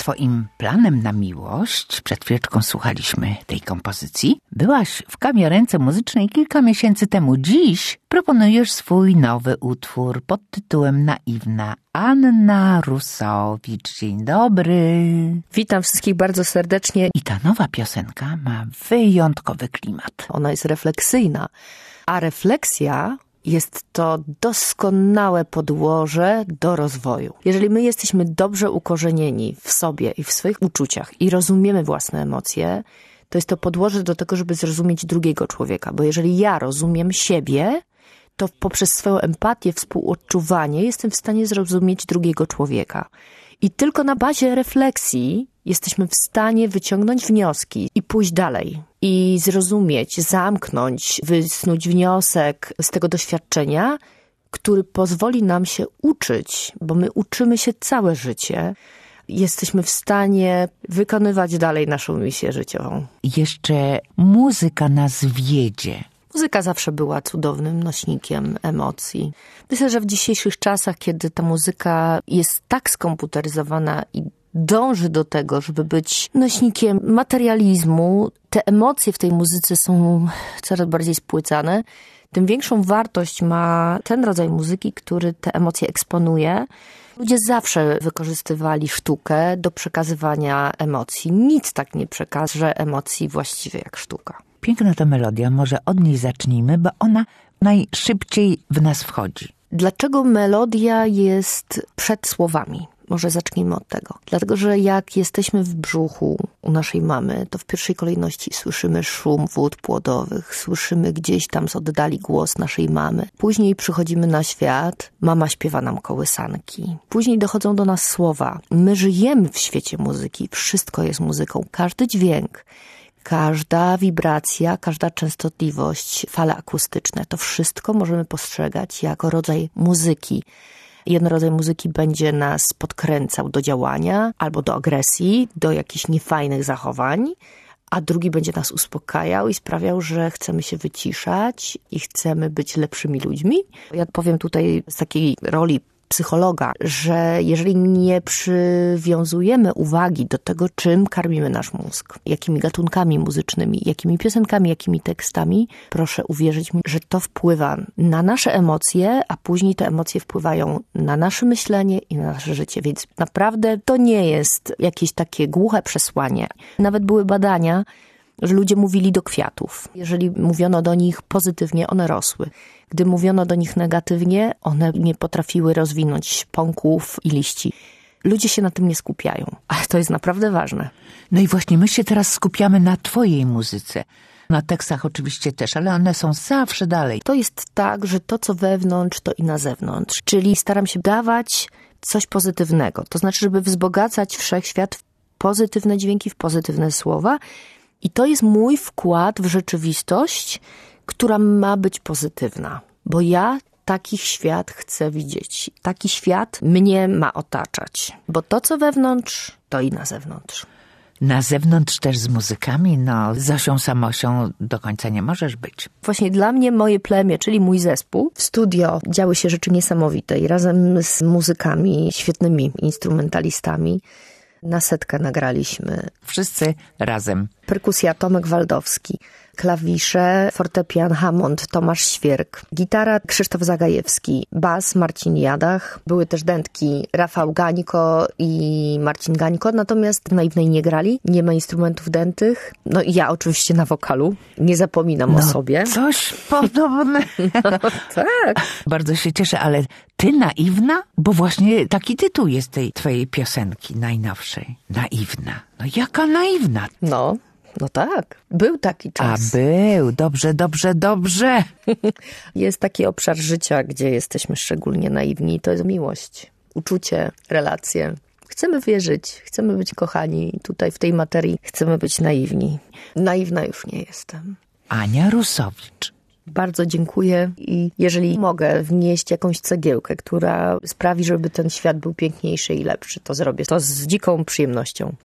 twoim planem na miłość, przed chwileczką słuchaliśmy tej kompozycji, byłaś w Kawiarence Muzycznej kilka miesięcy temu. Dziś proponujesz swój nowy utwór pod tytułem Naiwna. Anna Rusowicz, dzień dobry. Witam wszystkich bardzo serdecznie. I ta nowa piosenka ma wyjątkowy klimat. Ona jest refleksyjna, a refleksja jest to doskonałe podłoże do rozwoju. Jeżeli my jesteśmy dobrze ukorzenieni w sobie i w swoich uczuciach i rozumiemy własne emocje, to jest to podłoże do tego, żeby zrozumieć drugiego człowieka. Bo jeżeli ja rozumiem siebie, to poprzez swoją empatię, współodczuwanie jestem w stanie zrozumieć drugiego człowieka. I tylko na bazie refleksji jesteśmy w stanie wyciągnąć wnioski i pójść dalej. I zrozumieć, zamknąć, wysnuć wniosek z tego doświadczenia, który pozwoli nam się uczyć, bo my uczymy się całe życie. Jesteśmy w stanie wykonywać dalej naszą misję życiową. Jeszcze muzyka nas wiedzie. Muzyka zawsze była cudownym nośnikiem emocji. Myślę, że w dzisiejszych czasach, kiedy ta muzyka jest tak skomputeryzowana i dąży do tego, żeby być nośnikiem materializmu, te emocje w tej muzyce są coraz bardziej spłycane, tym większą wartość ma ten rodzaj muzyki, który te emocje eksponuje. Ludzie zawsze wykorzystywali sztukę do przekazywania emocji. Nic tak nie przekaże emocji właściwie jak sztuka. Piękna ta melodia, może od niej zacznijmy, bo ona najszybciej w nas wchodzi. Dlaczego melodia jest przed słowami? Może zacznijmy od tego. Dlatego, że jak jesteśmy w brzuchu u naszej mamy, to w pierwszej kolejności słyszymy szum wód płodowych, słyszymy gdzieś tam z oddali głos naszej mamy. Później przychodzimy na świat, mama śpiewa nam kołysanki. Później dochodzą do nas słowa. My żyjemy w świecie muzyki, wszystko jest muzyką, każdy dźwięk. Każda wibracja, każda częstotliwość, fale akustyczne, to wszystko możemy postrzegać jako rodzaj muzyki. Jeden rodzaj muzyki będzie nas podkręcał do działania albo do agresji, do jakichś niefajnych zachowań, a drugi będzie nas uspokajał i sprawiał, że chcemy się wyciszać i chcemy być lepszymi ludźmi. Ja powiem tutaj z takiej roli psychologa, że jeżeli nie przywiązujemy uwagi do tego, czym karmimy nasz mózg, jakimi gatunkami muzycznymi, jakimi piosenkami, jakimi tekstami, proszę uwierzyć mi, że to wpływa na nasze emocje, a później te emocje wpływają na nasze myślenie i na nasze życie. Więc naprawdę to nie jest jakieś takie głuche przesłanie. Nawet były badania, że ludzie mówili do kwiatów. Jeżeli mówiono do nich pozytywnie, one rosły. Gdy mówiono do nich negatywnie, one nie potrafiły rozwinąć pąków i liści. Ludzie się na tym nie skupiają, ale to jest naprawdę ważne. No i właśnie my się teraz skupiamy na twojej muzyce. Na tekstach oczywiście też, ale one są zawsze dalej. To jest tak, że to, co wewnątrz, to i na zewnątrz. Czyli staram się dawać coś pozytywnego. To znaczy, żeby wzbogacać wszechświat w pozytywne dźwięki, w pozytywne słowa. I to jest mój wkład w rzeczywistość, która ma być pozytywna. Bo ja taki świat chcę widzieć. Taki świat mnie ma otaczać. Bo to, co wewnątrz, to i na zewnątrz. Na zewnątrz też z muzykami, no z Zosią Samosią do końca nie możesz być. Właśnie dla mnie moje plemię, czyli mój zespół, w studio działy się rzeczy niesamowite i razem z muzykami, świetnymi instrumentalistami, na setkę nagraliśmy. Wszyscy razem. Perkusja Tomek Waldowski, klawisze, fortepian Hammond Tomasz Świerk, gitara Krzysztof Zagajewski, bas Marcin Jadach, były też dętki Rafał Gańko i Marcin Gańko, natomiast w Naiwnej nie grali, nie ma instrumentów dętych. No i ja oczywiście na wokalu, nie zapominam o sobie. Coś podobnego. No, tak. Bardzo się cieszę, ale ty naiwna? Bo właśnie taki tytuł jest tej twojej piosenki najnowszej. Naiwna. No jaka naiwna? No tak, był taki czas. A był, dobrze. Jest taki obszar życia, gdzie jesteśmy szczególnie naiwni i to jest miłość, uczucie, relacje. Chcemy wierzyć, chcemy być kochani i tutaj w tej materii chcemy być naiwni. Naiwna już nie jestem. Ania Rusowicz. Bardzo dziękuję i jeżeli mogę wnieść jakąś cegiełkę, która sprawi, żeby ten świat był piękniejszy i lepszy, to zrobię to z dziką przyjemnością.